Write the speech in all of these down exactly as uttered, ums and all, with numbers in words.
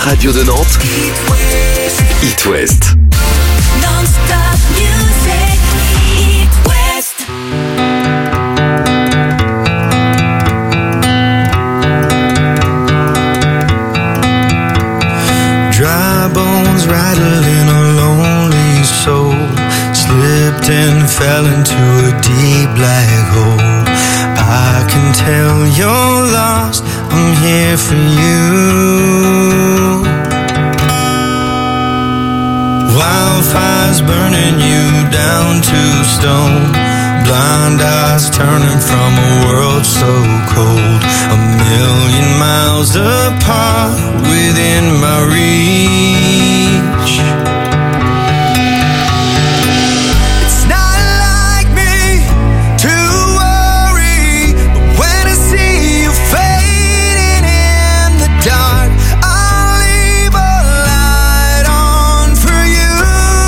radio de Nantes, It West. Non-stop music, It West. Dry bones rattling a lonely soul, slipped and fell into a deep black hole. I can tell you're lost, I'm here for you. Wildfires burning you down to stone, blind eyes turning from a world so cold. A million miles apart within my reach. It's not like me to worry, but when I see you fading in the dark, I'll leave a light on for you.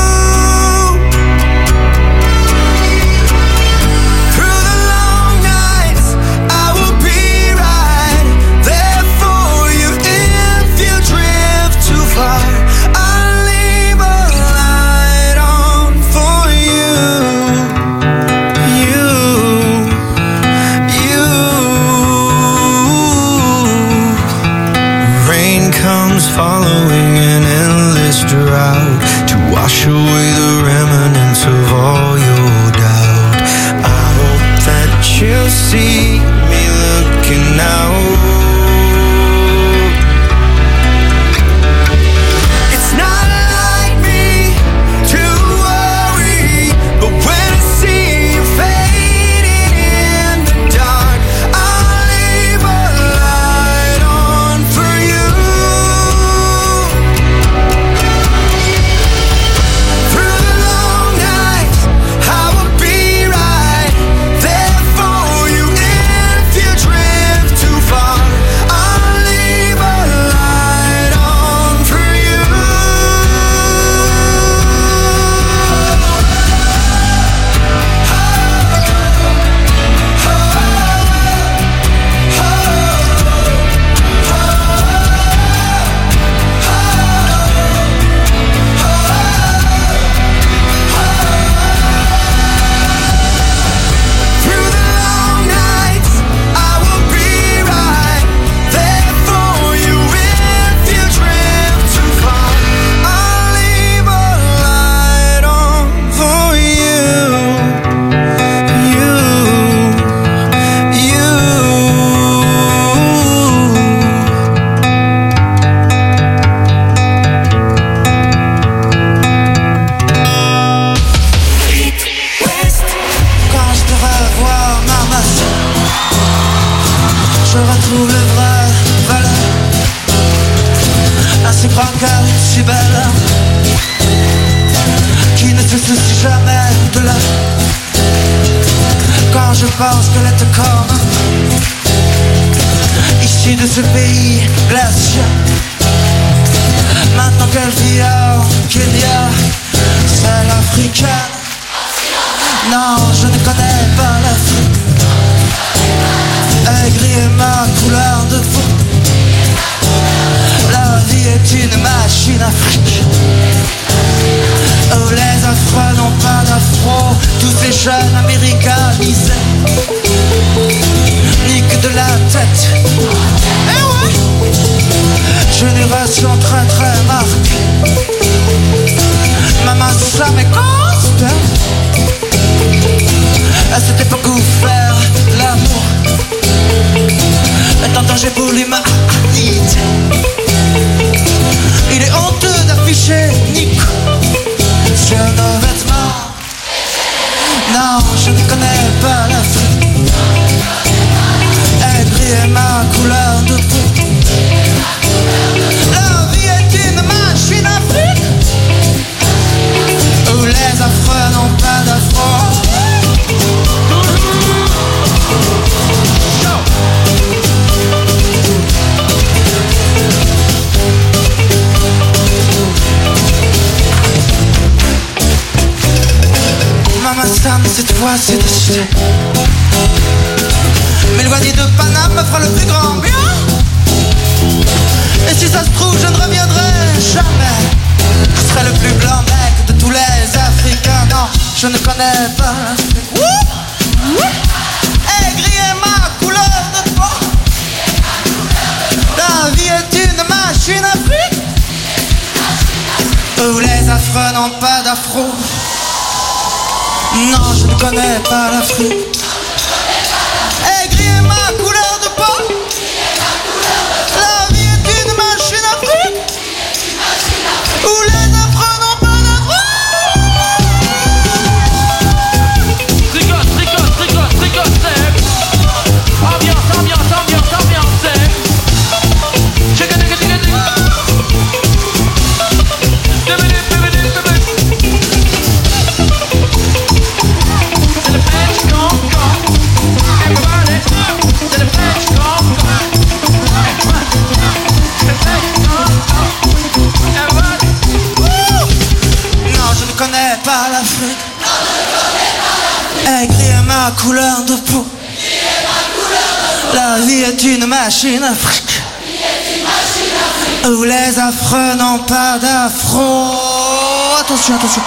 Through the long nights, I will be right there for you. If you drift too far, I'll leave a light on for you. You, you. Rain comes following an endless drought to wash away the remnants of all your doubt. I hope that you'll see me looking out. It's not like me to worry, but when I see you fading in the dark, I'll leave a light on for you. Through the long nights, I will be right there for you. If you drift too far, I'll leave a light on for you. Through the long nights, I will be right there for you. If you drift too far, I'll leave a light on for you. You, you. Quand je te revois, maman, je retrouve le vrai valeur. Un si grand cœur, si belle, qui ne se soucie jamais de l'heure. Quand je pense qu'elle est comme issue de ce pays glacial, maintenant qu'elle vit au Kenya, c'est l'africaine. Non, je ne connais pas l'Afrique. Elle est gris et ma couleur de peau. La vie est une machine afrique. Oh, les Afro n'ont pas d'afro. Tous ces jeunes américanisés niquent de la tête. Eh ouais, génération très très marquée. Maman, ça m'écoute. À cette époque où faire l'amour est en danger pour l'humanité. Il est honteux d'afficher Nico sur nos vêtements. Non, je ne connais pas l'Afrique. Elle brille ma couleur de peau. La vie est une machine afrique où les affreux n'ont pas d'afro. Maman Sam, cette fois c'est décidé. M'éloigner de Paname me fera le plus grand bien. Et si ça se trouve, je ne reviendrai je ne connais pas l'Afrique. Aigri est ma couleur de peau. La vie est une machine à fric où les affreux n'ont pas d'afro. Non, je ne connais pas l'Afrique. Aigri est ma couleur de peau. La vie est une machine à fric où les affreux n'ont pas d'afro. Tricote, tricote, tricote, tricote, c'est ambiance, ambiance, ambiance, ambiance, c'est check it, check it, check it. C'est le French cancan. Everybody, c'est le French cancan. C'est le French cancan. Everybody. Non, je ne connais pas l'Afrique. Aigri est ma couleur de peau. La vie est une machine à fric où les affreux n'ont pas d'afro. Attention, attention.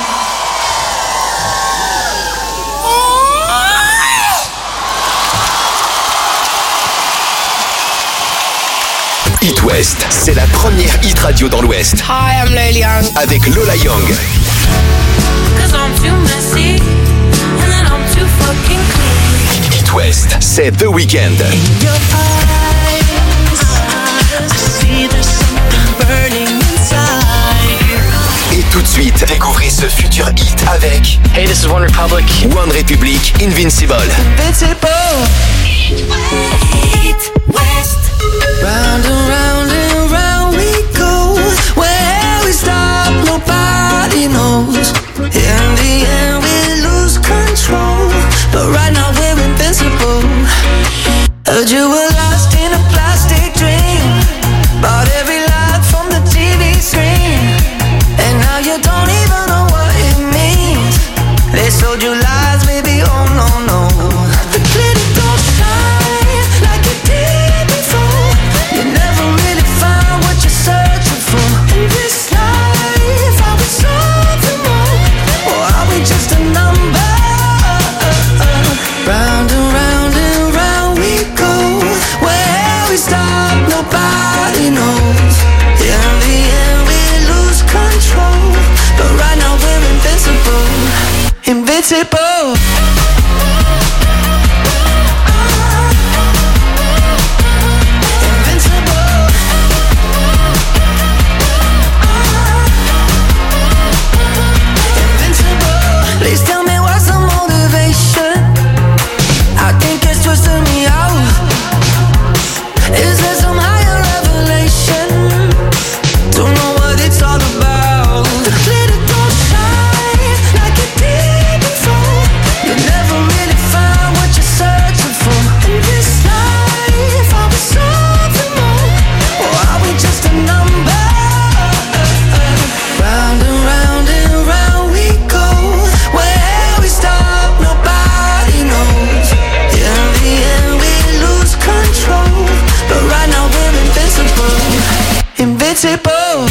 It West, c'est la première hit radio dans l'Ouest. Hi, I'm Lil Young. Avec Lola Young. Cause I'm too messy, and then I'm too fucking clean. It West, c'est The Weeknd. In your eyes, I see there's something burning inside. Et tout de suite, découvrez ce futur hit avec Hey, this is One Republic. One Republic, Invincible. Invincible. It West. Round and round and round we go. Where we stop, nobody knows. In the end, we lose control. But right now we're invincible. Heard you were lost in a plastic dream. Bought every lie from the T V screen. And now you don't even know what it means. They sold you lies, baby, oh no, no. The glitter don't shine like it did before. You never really find what you're searching for. In this life, are we something more? Or are we just a number? Round and round and round we go. Where we stop, nobody knows. In the end, we lose control. But right now we're invincible. Invincible. Please tell me what's the motivation. I think it's twisting me out. Is there some higher revelation? Don't know what it's all about. The glitter don't shine like it did before. You never really find what you're searching for. In this life, are we something more? Or are we just a number? Round and round and round we go. Where we stop, nobody knows. In the end, we lose control. But right now we're invincible. Invincible.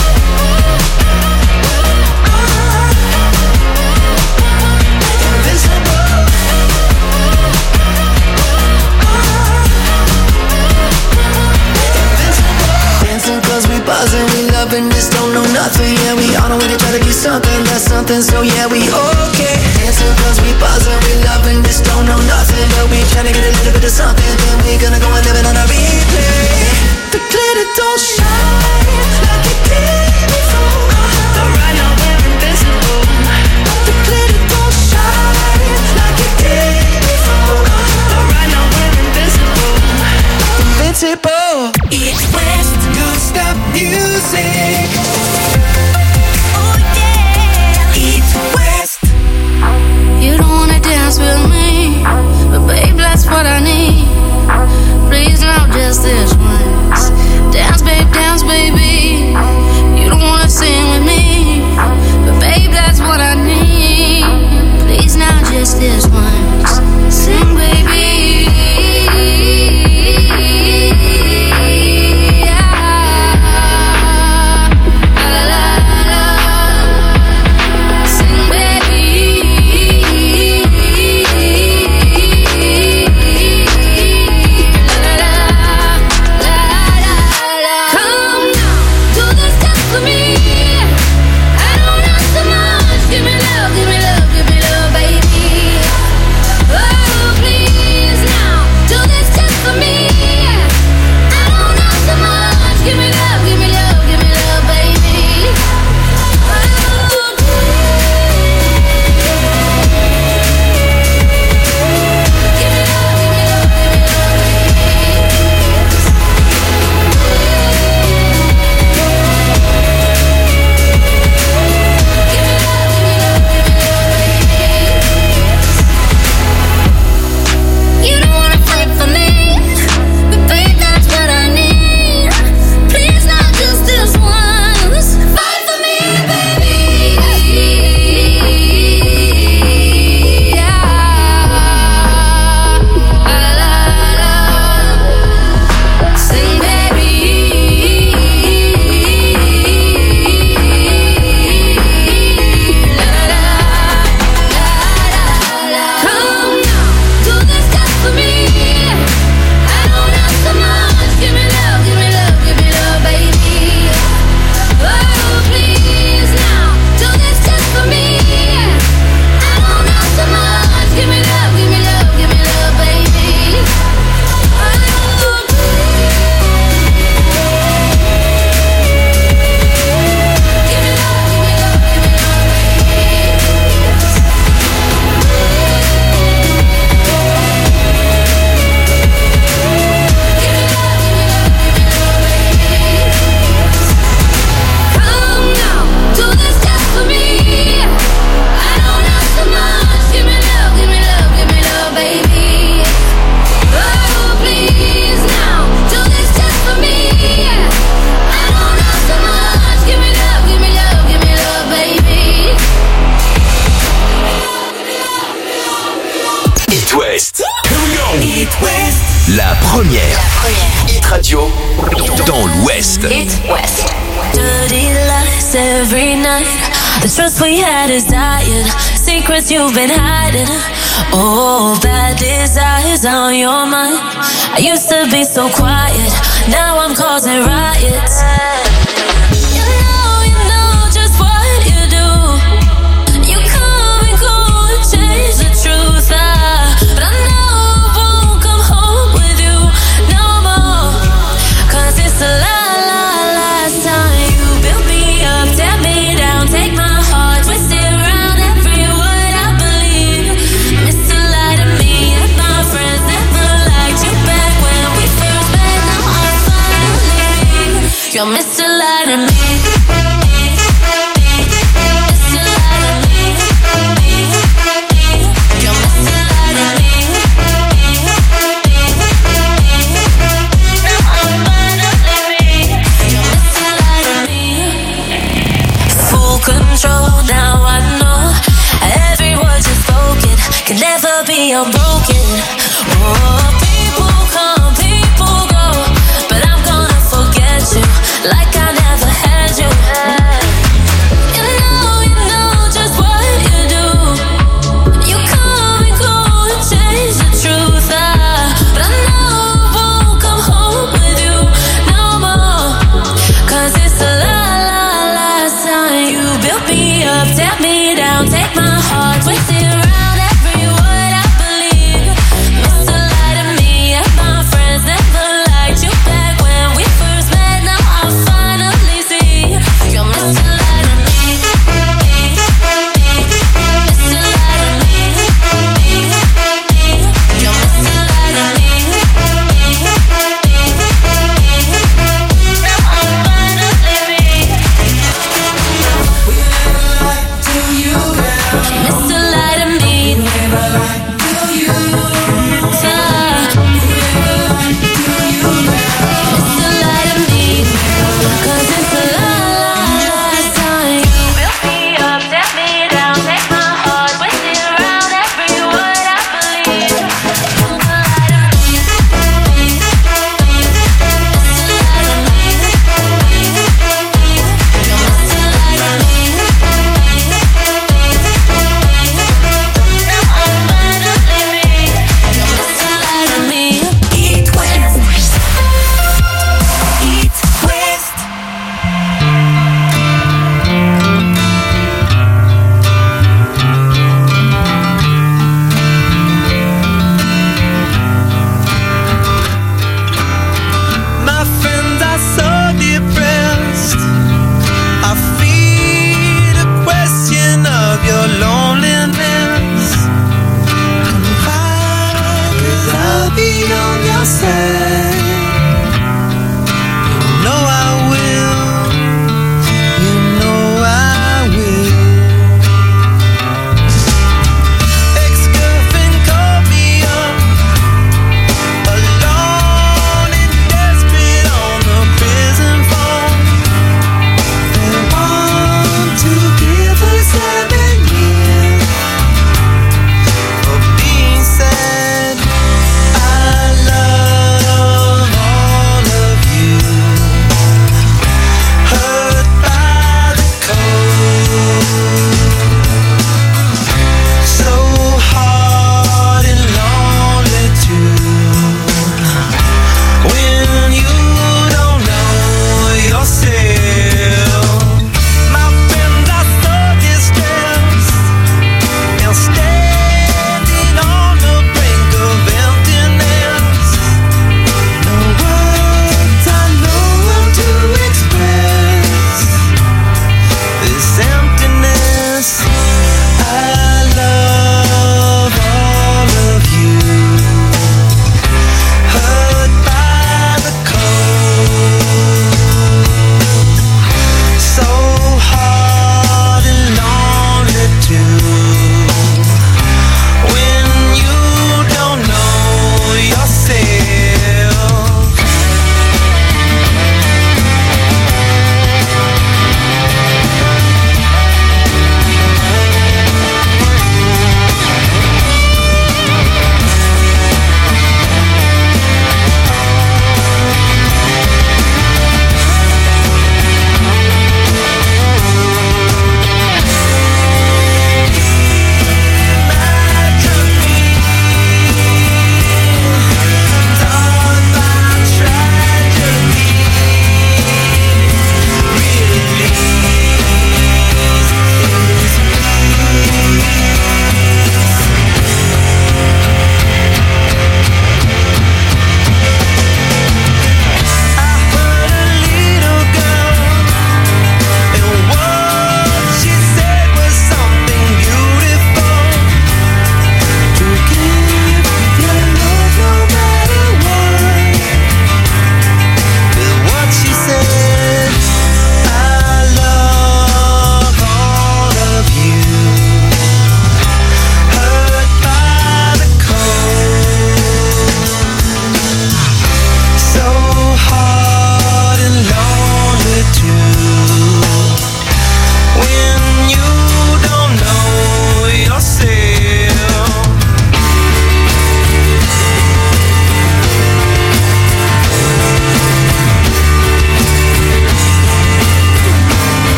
Dancing cause we buzzing, we loving this, don't know nothing. Yeah, we on our way to try to be something, that's something, so yeah, we okay. Dancing cause we buzzing, we loving this, don't know nothing. But we tryna get a little bit of something, then we gonna go and live it on a replay. The glitter don't shine like it did before. But right now we're invincible. The glitter don't shine like it did before. But right now we're invincible. Invincible. It West. Don't stop music. Oh yeah. It West. You don't wanna dance with me, but babe, that's what I need. Please, not just this once. Dance, babe, dance, baby. Radio dans l'Ouest. It West. Dirty lies every night. The trust we had is dying. Secrets you've been hiding. Oh, bad desires on your mind. I used to be so quiet. Now I'm causing riots. You know, you know just what you do. You come and go and change the truth. I, but I know I won't come home with you no more. Cause it's a lie, lie, last time. You built me up, tear me down, take my heart, twist it around every word I believe. Mister Lie to me and my friends never liked you back when we first met. Now I finally see you're Mister Lie to me. Mister Lie to me. You're Mister Lie to me. Now I finally see you're Mister Lie to me. Full control, now I know every word you spoken can never be unbroken. Oh, people come, people go, but I'm gonna forget you like I never had you. You know, you know just what you do. You come and go and change the truth. I, but I know I won't come home with you no more. Cause it's a lie, lie, last time. You built me up, tear me down, take my heart, twist it around every word I believe. Mister Lie to me and my friends never liked you back when we first met. Now I finally see you're Mister Lie to me. Mister Lie to me. You're Mister Lie to me. Now I finally see Mister Lie to me. Mister Lie to me. Cause it's a lie, last time. You built me up, tear me down, take my heart, twist it around every word I believe. Mister Lie to me. Mister Lie to me. You're Mister Lie to me. Now I finally see you're Mister Lie to me. It West. It West. My friends are so depressed. I feed a question of your loneliness. Confide, 'cause I'll be on your side. You know I will. You know I will. Ex-girlfriend called me up, alone and desperate on the prison phone. They want to give her seven years for being sad. I love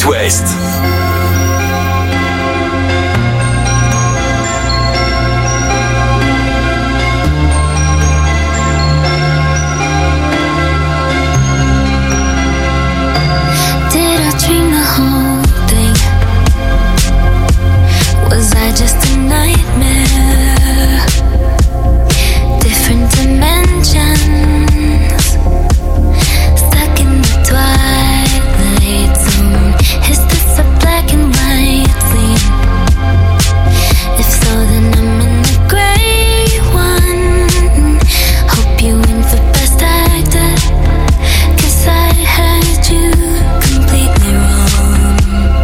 It West. Was I just a nightmare? Different dimensions, stuck in the twilight zone. Is this a black and white scene? If so, then I'm in the gray one. Hope you win for best actor, 'cause I had you completely wrong.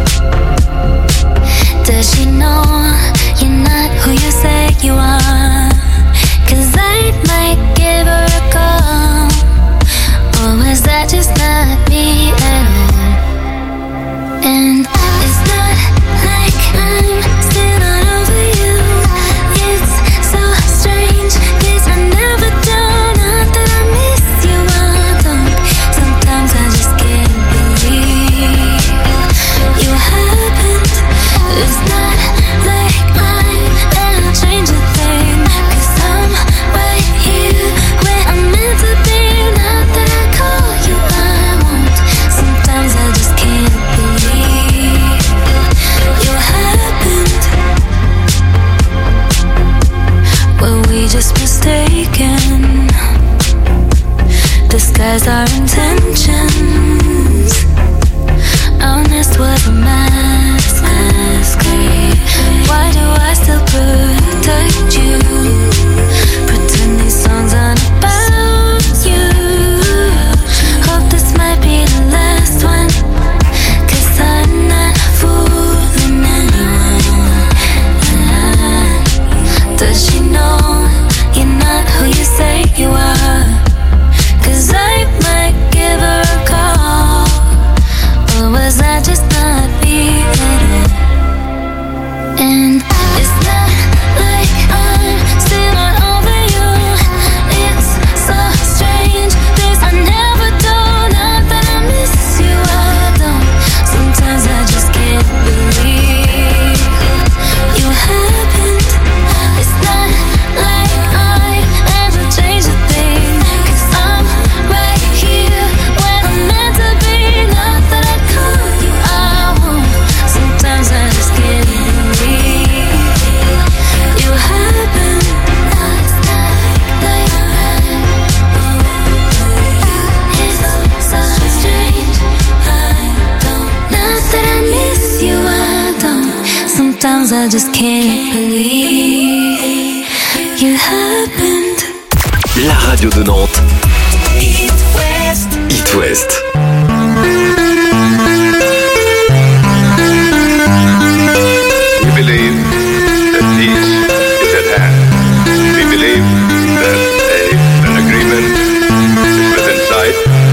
Does she know you're not who you say you are? 'Cause I might give her a call. Or was that just not me at all? And it's not like I'm still not over you. It's so strange, 'cause I never do. Not that I miss you, I don't. Sometimes I just can't believe you happened. It's not like I'm gonna change a thing, 'cause I'm right here where I'm meant to be. Not that I call you, I won't. Sometimes I just can't believe you happened. Were we just mistaken? Disguise our intentions. Honest was a mask. Why do I still protect you? Pretend these songs aren't about you. Hope this might be the last one, 'cause I'm not fooling anyone. Does she know you're not who you say you are? 'Cause I might give her a call. Or was that just not me at all? And it's not like I'm still not over you. It's so strange, things I never do. Not that I miss you, I don't. Sometimes I just can't believe you happened. It's not like I ever changed a thing, 'cause I'm right here where I'm meant to be. Not that I call you, I won't. Sometimes I just can't believe you happened. It's not like it's so strange, I don't. Not that I miss you, I don't. Sometimes I just can't believe you happened. La radio de Nantes. It West. It West. We believe that peace is at hand. We believe that a, an agreement is within sight.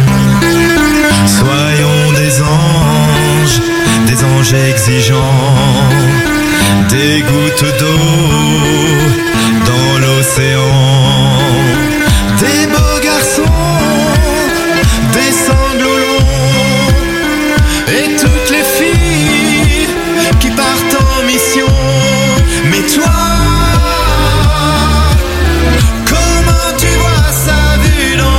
Soyons des anges, des anges exigeants, des gouttes d'eau dans l'océan, des beaux garçons, des sanglots longs, et toutes les filles qui partent en mission. Mais toi, comment tu vois ça vu d'en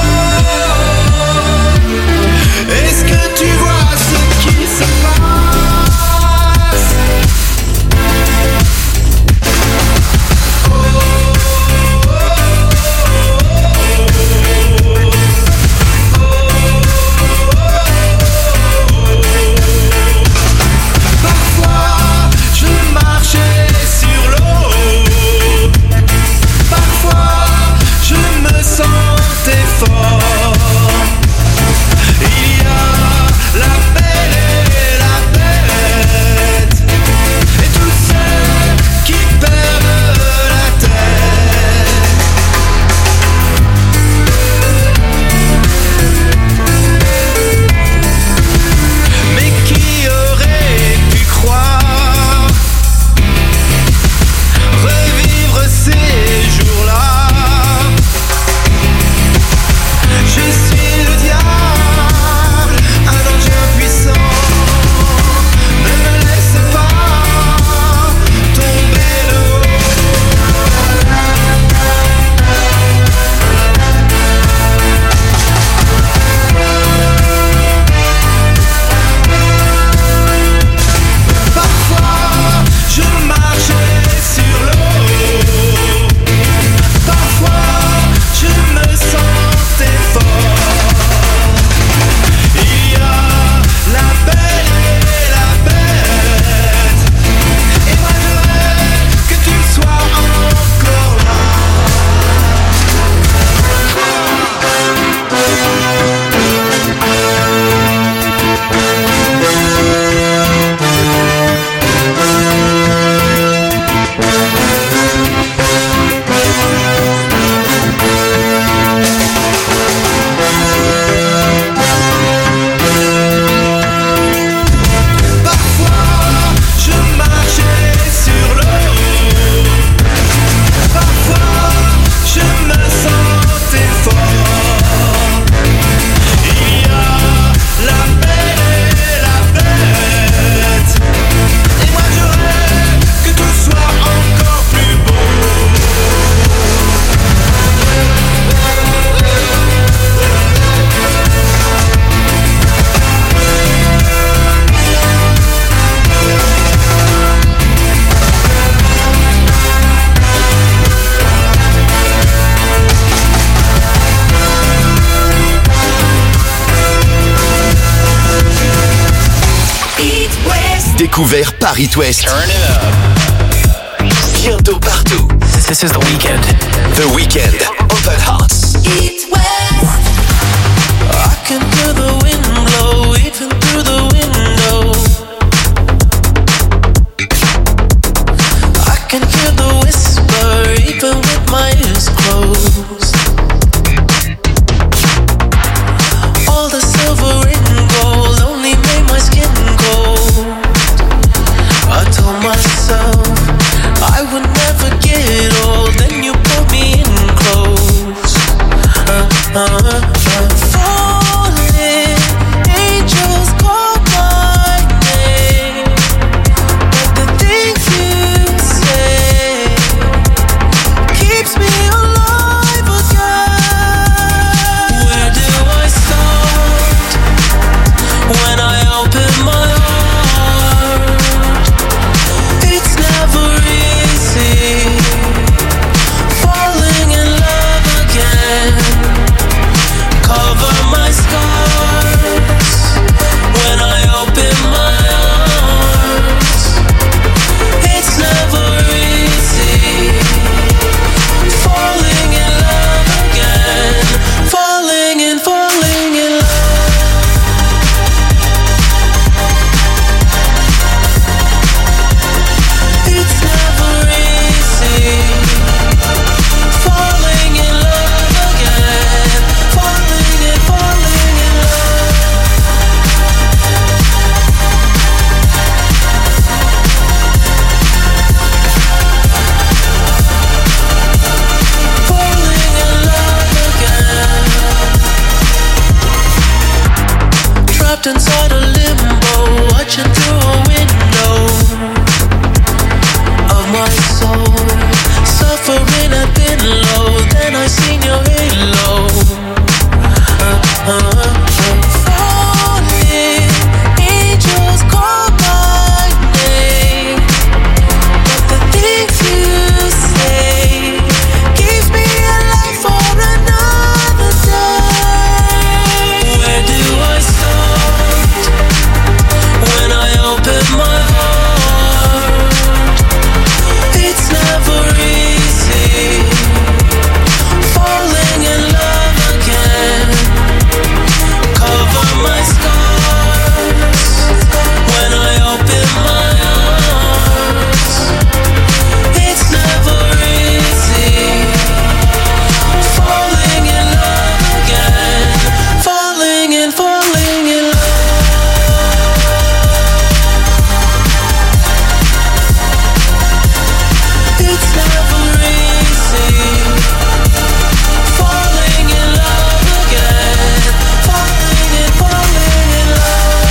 haut? Est-ce que tu vois ce qui se passe? découvert par It West. Turn it up. Bientôt partout. This is The Weeknd. The Weeknd. Open Hearts. It West. I can hear the wind blow even through the window. I can hear the whisper even with my ears closed. All the silver and gold only made my skin cold. I told myself I would never get old. Then you pulled me in close. Uh, uh, uh. Falling angels call my name, but the things you say keeps me alive again. Where do I start when I open my heart? It's never easy falling in love again. Cover my scars when I open my arms. It's never easy falling in love again. Falling and falling in love. It's never easy falling in love again. Falling and falling in love. Falling in love again. Trapped inside a limbo, watching through a window of my soul, suffering I've been low. Then I seen your halo. Uh, uh, uh. Falling angels call my name, but the things you say keeps me alive for another day. Where do I start when I open my heart? It's never easy falling in love again. Cover my scars when I open my arms. It's never easy falling in love again. Falling and falling in love. It's never easy falling in love again. Falling and falling in love.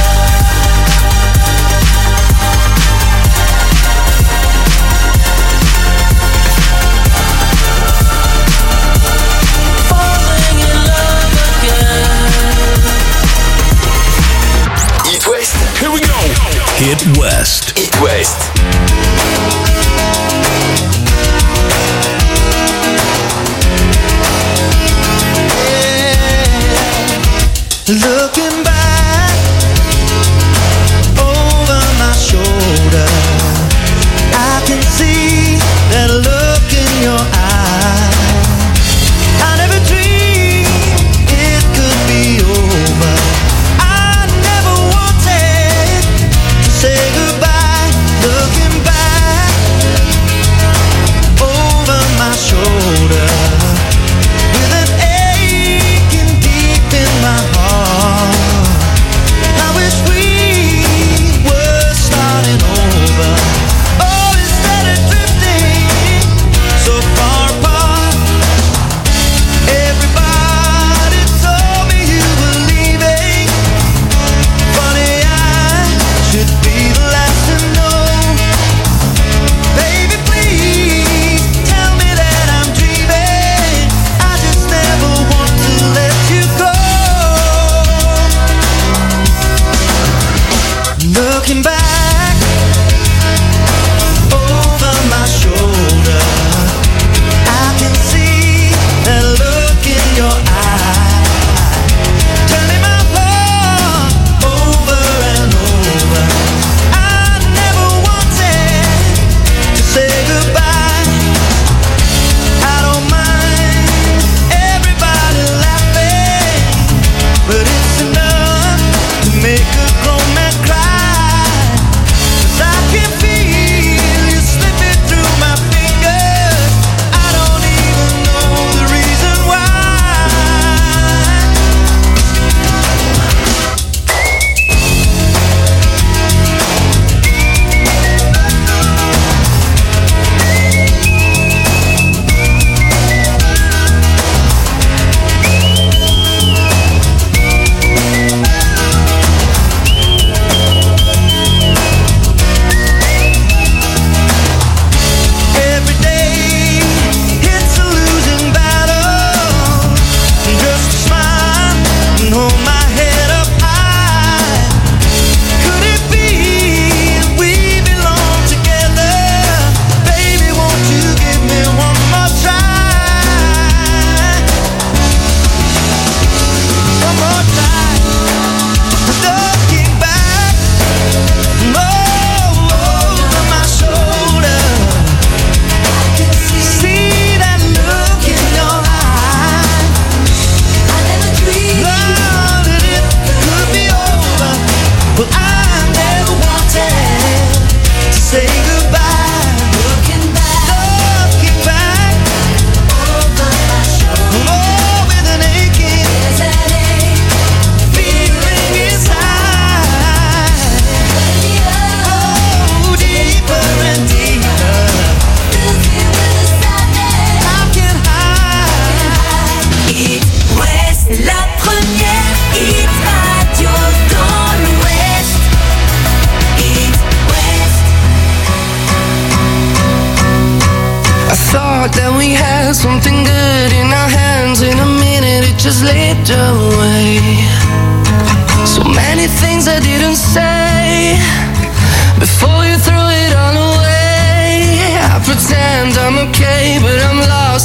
Falling in love again. It West. Here we go. Hit West. It West. Looking back over my shoulder, I can see that look in your eye. I never dreamed it could be over. I never wanted to say goodbye. Looking back over my shoulder, with an aching deep in my heart. I wish we were starting over.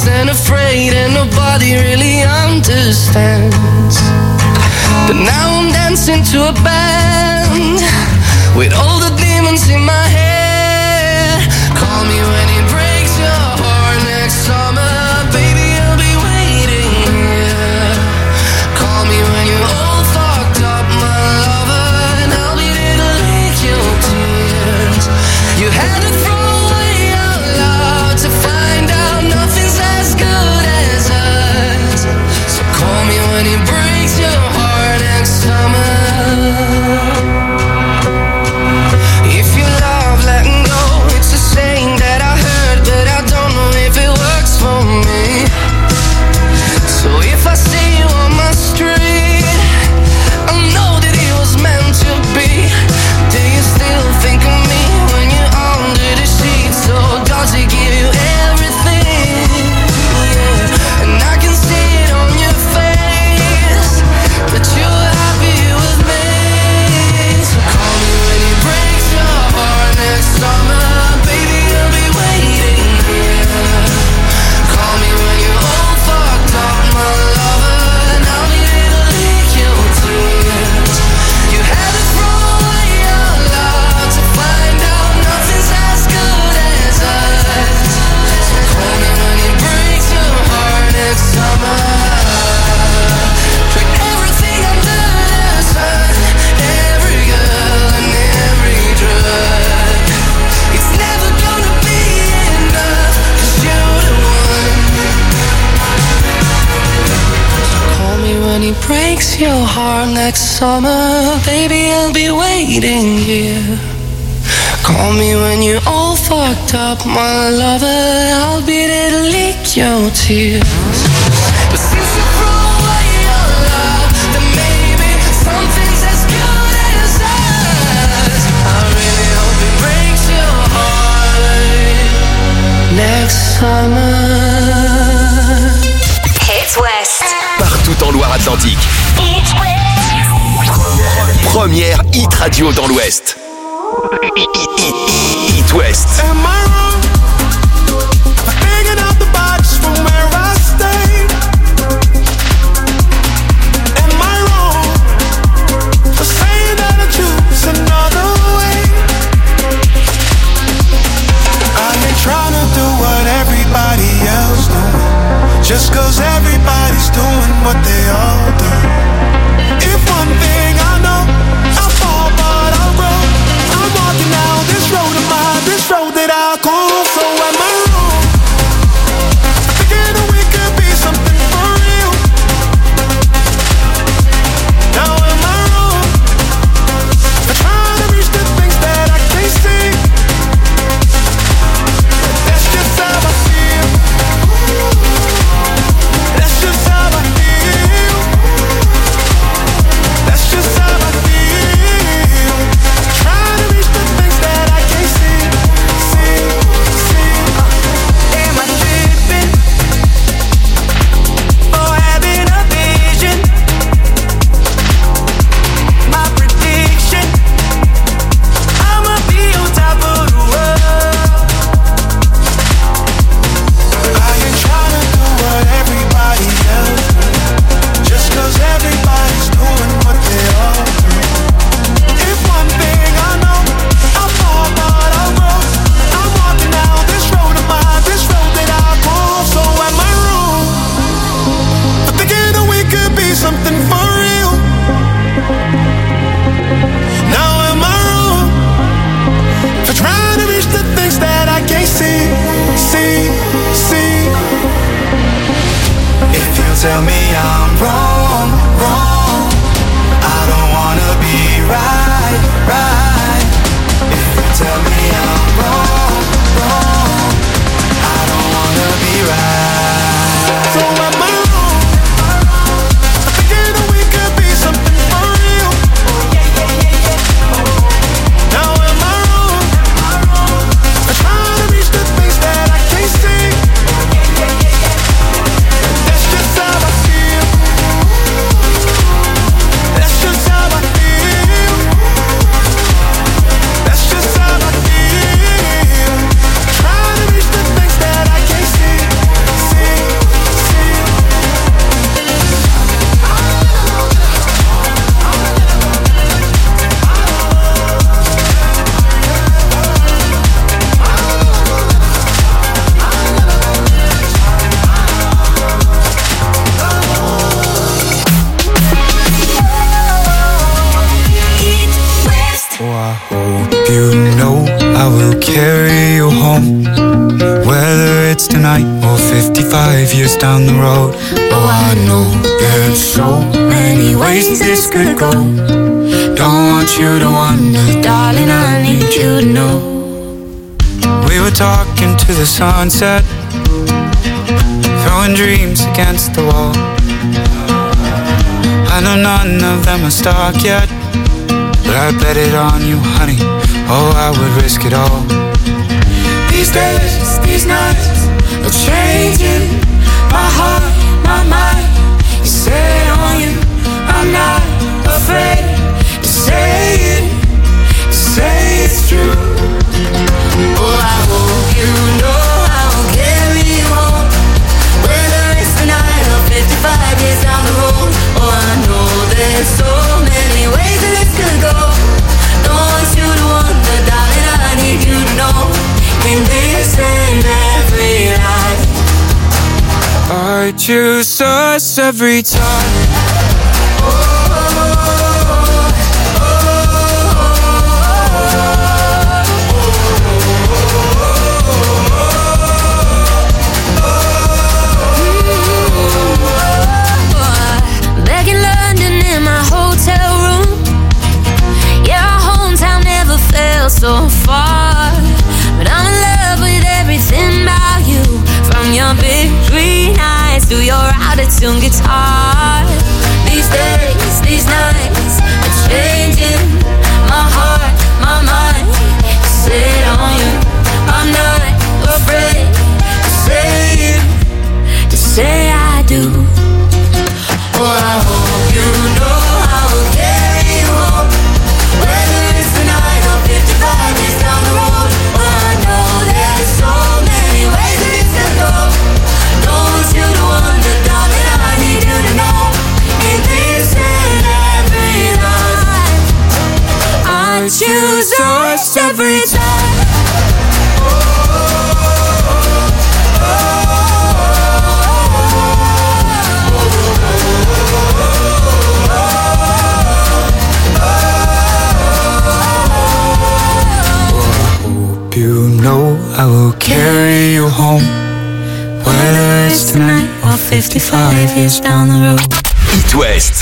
lost and afraid, and nobody really understands. But now I'm dancing to a band with all the demons in my head. Call me when it breaks your heart next summer, baby, I'll be waiting here. Call me when you're all fucked up, my lover, and I'll be there to lick your tears. You had to throw away our love to find out nothing's as good as us. So call me when it breaks your heart next summer. If you love letting go, it's a saying that I heard, but I don't know if it works for me. So if I see you on my street, I know that it was meant to be. Do you still think of me when you're under the sheets? Or does it give you everything? Yeah. And I can see it on your face that you're happy with me. So call me when it breaks your heart next summer, baby, I'll be waiting here. Call me when you're all fucked up, my lover, and I'll be there to lick your tears. You had to throw away your love to find out nothing's as good as us. So call me when it breaks your heart next summer. Trick everything under the sun, every girl and every drug. It's never gonna be enough, 'cause you're the one. Call me when he breaks your heart next summer, baby, I'll be waiting here. Call me when you're all fucked up, my lover, I'll be there to lick your tears. But since you throw away your love, then maybe something's as good as us. I really hope it breaks your heart next summer. Hits West. Partout en Loire-Atlantique. Hits West. Première hit radio dans l'Ouest. Hit West. Am I wrong for thinking out the box from where I stay? Am I wrong for saying that I choose another way? I ain't trying to do what everybody else doing, just 'cause everybody's doing what they all do. If one thing I know, I fall but I'll grow. I'm walking down this road of mine, this road that I call hope you know I will carry you home, whether it's tonight or fifty-five years down the road. Oh, I know There's so many ways this could go. Don't want you to wonder, darling, I need you to know. We were talking to the sunset, throwing dreams against the wall. I know none of them are stuck yet, but I bet it on you, honey. Oh, I would risk it all. These days, these nights are changing my heart, my mind. You say it on you, I'm not afraid to say it, to say it's true. Oh, I hope you know I will carry you home, whether it's tonight or fifty-five years down the road. Oh, I know there's so many ways that this could go. Don't want you to wonder, darling, I need you to know. In this and every life, I choose us every time. Back in London in my hotel room, yeah, our hometown never felt so far. But I'm in love with everything about you, from your big green eyes to your out-of-tune guitar. these days, these nights are changing my heart, my mind. Say it on you, I'm not afraid to say it, to say I do. Oh, I hope you know I will carry you home, whether it's tonight or fifty-five years down the road. Oh, I know there's so many ways that it could go. Don't want you to wonder, darling, I need you to know. In this and every life, I choose us every time. You know I will carry you home, whether it's tonight or fifty-five years down the road. It West.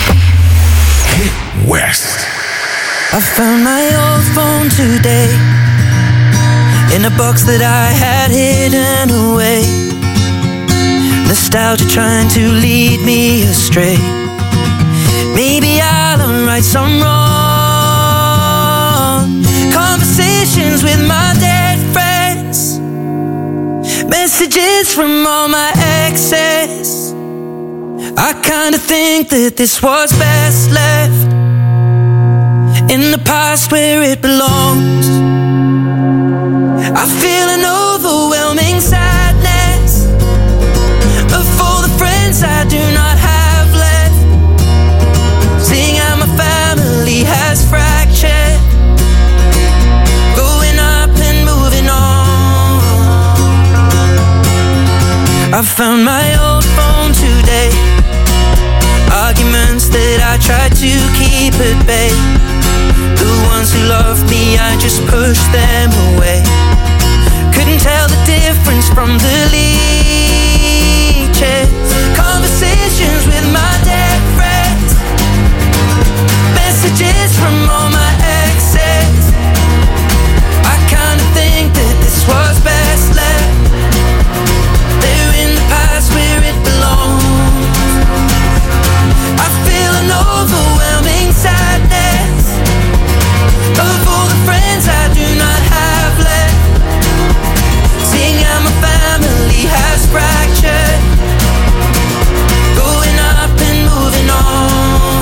It West. I found my old phone today in a box that I had hidden away. Nostalgia trying to lead me astray. Maybe I'll right some wrong. Conversations with my dead friends, messages from all my exes. I kinda think that this was best left in the past where it belongs. I feel an overwhelming sadness of all the friends I do not have left, seeing how my family has fractured, growing up and moving on. I found my old phone today, arguments that I tried to keep at bay. The ones who loved me, I just pushed them away. Couldn't tell the difference from the leeches. Conversations with my dead friends, messages from all my exes. I kinda think that this was best left there in the past where it belongs. I feel an overwhelming sadness of all the friends I do not have left, seeing how my family has fractured, growing up and moving on.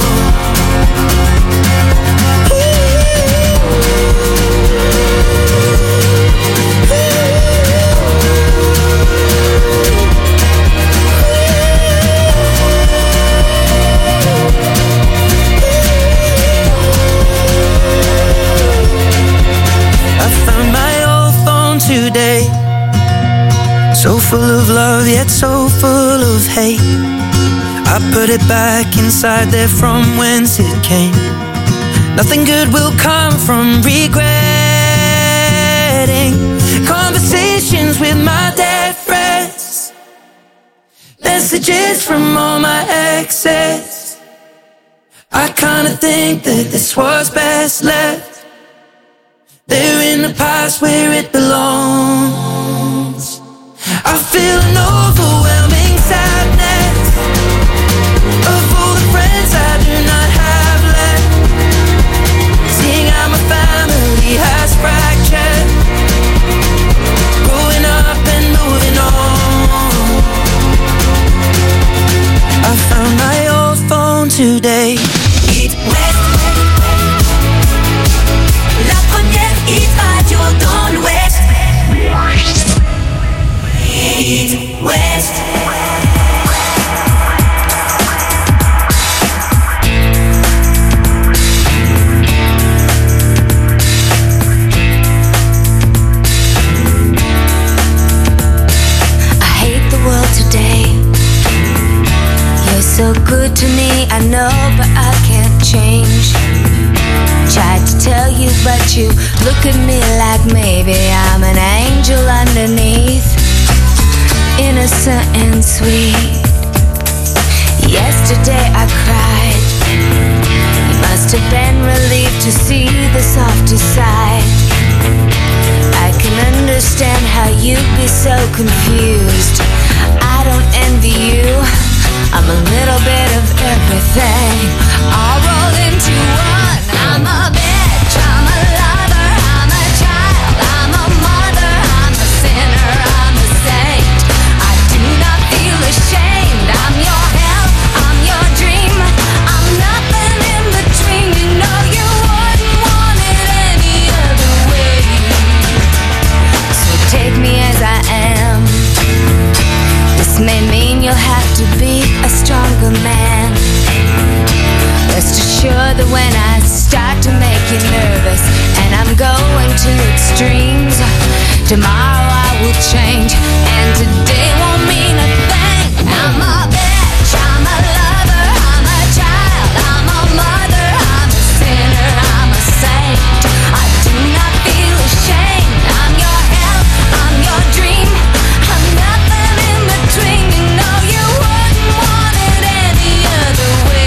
I found my old phone today, so full of love yet so full of hate. I put it back inside there from whence it came. Nothing good will come from regretting conversations with my dead friends, messages from all my exes. I kinda think that this was best left there in the past where it belongs. I feel an overwhelming sadness of all the friends I do not have left, seeing how my family has fractured, growing up and moving on. I found my old phone today. It West, la première hit radio dans l'Ouest. It West. I hate the world today. You're so good to me, I know, but I can't change. Tried to tell you, but you look at me like maybe I'm an angel underneath, innocent and sweet. Yesterday I cried. You must have been relieved to see the softer side. I can understand how you'd be so confused. I don't envy you. I'm a little bit of everything, all rolled into one. I'm a bitch, I'm a lover, I'm a child, I'm a mother, I'm a sinner, I'm a saint. I do not feel ashamed. I'm your hell, I'm your dream, I'm nothing in between. You know you wouldn't want it any other way. So take me as I am. This may mean you'll have to be a stronger man. Rest assured that when I start to make you nervous and I'm going to extremes, tomorrow I will change and today won't mean a thing. I'm a bitch, I'm a lover, I'm a child, I'm a mother, I'm a sinner, I'm a saint. I do not feel ashamed. I'm your hell, I'm your dream, I'm nothing in between. You know you wouldn't want it any other way.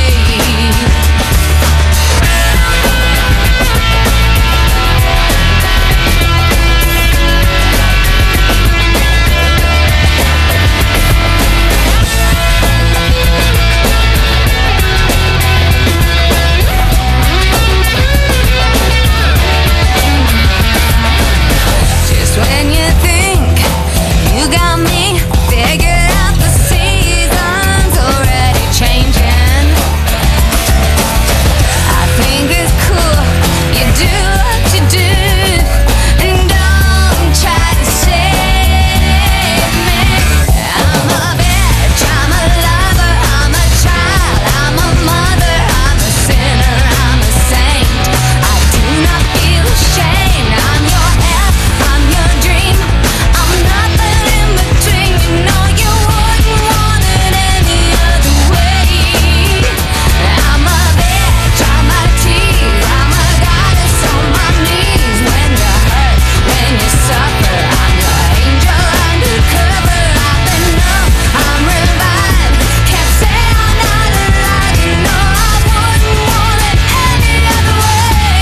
Just when you think you got me figured out, the season's already changing. I think it's cool you do what you do, and don't try to save me. I'm a bitch, I'm a lover, I'm a child, I'm a mother, I'm a sinner, I'm a saint. I do not feel ashamed. I'm your hell, I'm your dream, I'm nothing in between. You know you wouldn't want it any other way. I'm a bitch, I'm a tease, I'm a goddess on my knees. When you hurt, when you suffer, I'm your angel undercover. I've been numb, I'm revived. Can't say I'm not alive. You know I wouldn't want it any other way.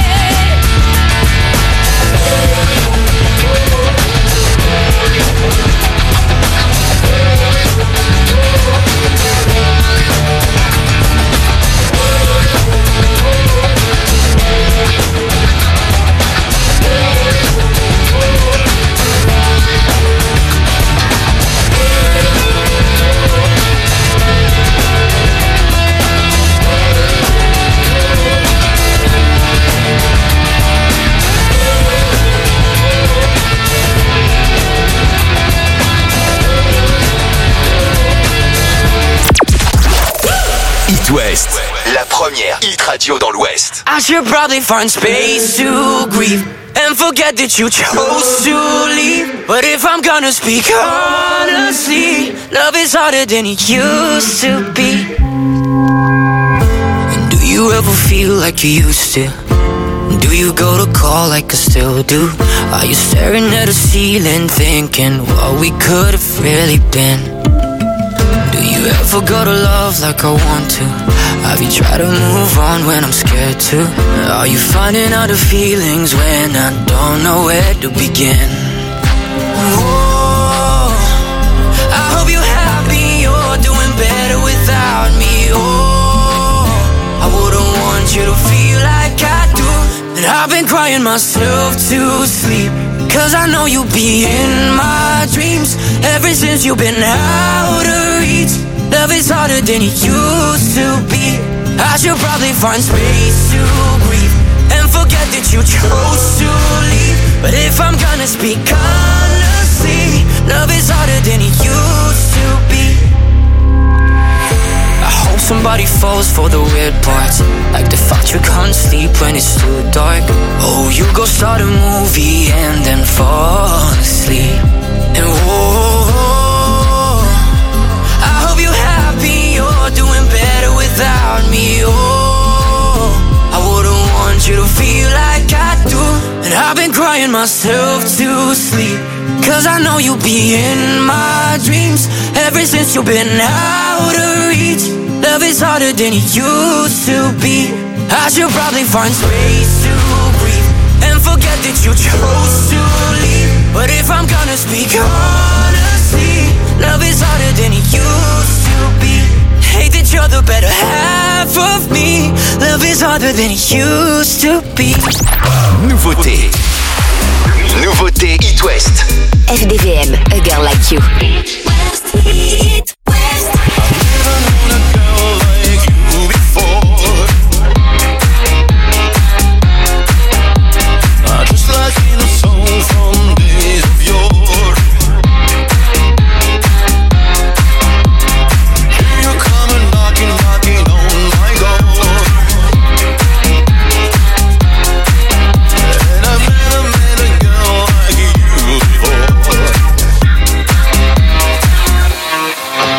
It West, la première hit radio dans l'Ouest. I should probably find space to grieve and forget that you chose to leave. But if I'm gonna speak honestly, love is harder than it used to be. And do you ever feel feel like you used to? Do you go to call like I still do? Are you staring at the ceiling thinking what we could have really been? Do you ever go to love like I want to? Have you tried to move on when I'm scared to? Are you finding out the feelings when I don't know where to begin? Oh, I hope you're happy, you're doing better without me. Oh, I wouldn't want you to feel like I do. And I've been crying myself to sleep, cause I know you'll be in my dreams. Ever since you've been out of reach, love is harder than it used to be. I should probably find space to breathe and forget that you chose to leave. But if I'm gonna speak honestly, love is harder than it used to be. I hope somebody falls for the weird parts, like the fact you can't sleep when it's too dark. Oh, you go start a movie and then fall asleep. And whoa, I hope you're happy, you're doing better without me. Oh, I wouldn't want you to feel like I do. And I've been crying myself to sleep, cause I know you'll be in my dreams. Ever since you've been out of reach, love is harder than it used to be. I should probably find space to breathe and forget that you chose to leave. But if I'm gonna speak honestly, love is harder than it used to be. Hate that you're the better half of me. Love is harder than it used to be. Nouveauté. Nouveauté It West. F D V M, A Girl Like You. It West, It West. I've never known a girl like you before. I just like in a song from days of yore. Here you come and knocking, knocking on my door. And I've never met a girl like you before.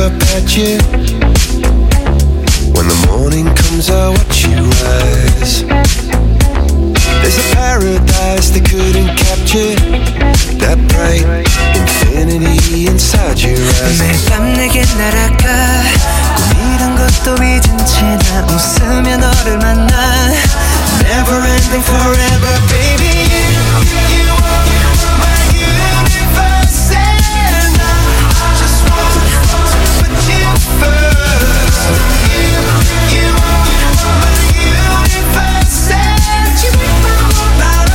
up at you. When the morning comes, I watch you rise. There's a paradise they couldn't capture. That bright infinity inside your eyes. 매일 밤 내게 날아가 꿈이란 것도 잊은 채 나 웃으며 너를 만나. Never ending forever baby. You, you are my universe and I just want to put you first. You, you are my universe and you make my whole life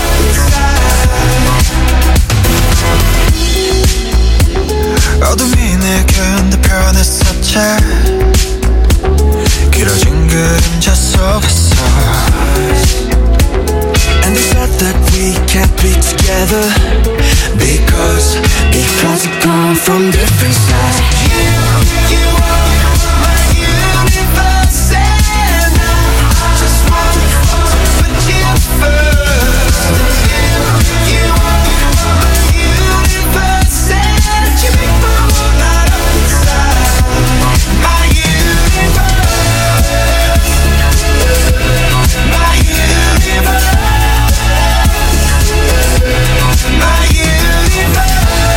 inside. 어둠이 내겐 더 변했었지. 길어진 그림자 속에서. And they said that we can't be together because because we come from different sides. You, you are my universe and I just want to put you first. You, you are my universe and you make my whole light up inside. My universe. My universe. My universe.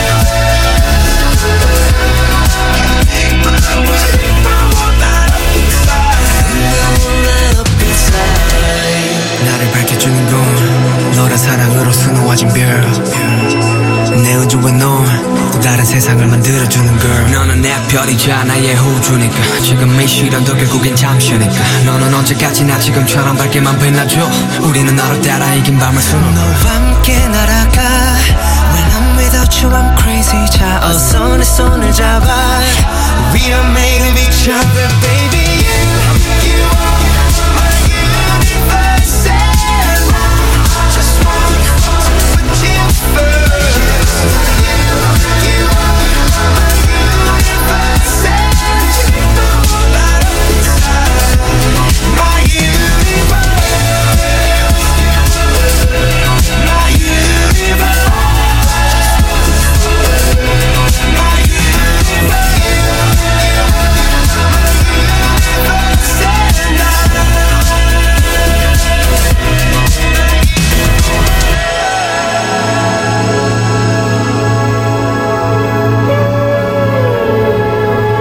나를 밝혀주는 건 너란 사랑으로 수놓아진 별. 내 우주와 넌 또 다른 세상을 만들어주는 girl. 너는 내 별이자 나의 호주니까 지금 이 시련도 결국엔 잠시니까. 너는 언제까지나 지금처럼 밝게만 빛나줘. 우리는 너를 따라 이긴 밤을 수놓아. 너와 함께 날아가. When I'm without you I'm crazy. 자 어서 내 손을 잡아. We are made of each other baby.